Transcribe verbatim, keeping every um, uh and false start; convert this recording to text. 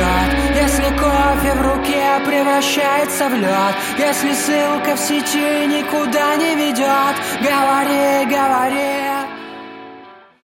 нет, если кофе в руке превращается в лед, если ссылка в сети никуда не ведет, говори, говори.